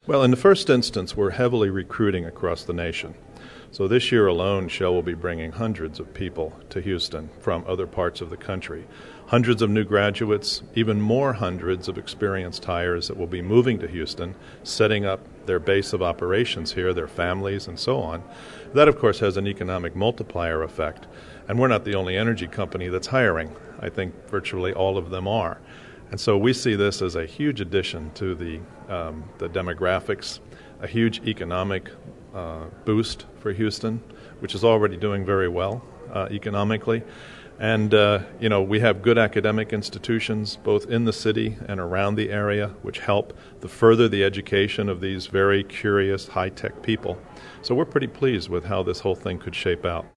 Well, in the first instance, we're heavily recruiting across the nation. So this year alone, Shell will be bringing hundreds of people to Houston from other parts of the country. Hundreds of new graduates, even more hundreds of experienced hires that will be moving to Houston, setting up their base of operations here, their families, and so on. That, of course, has an economic multiplier effect. And we're not the only energy company that's hiring. I think virtually all of them are. And so we see this as a huge addition to the demographics, a huge economic boost for Houston, which is already doing very well economically. And, we have good academic institutions both in the city and around the area, which help to further the education of these very curious, high-tech people. So we're pretty pleased with how this whole thing could shape out.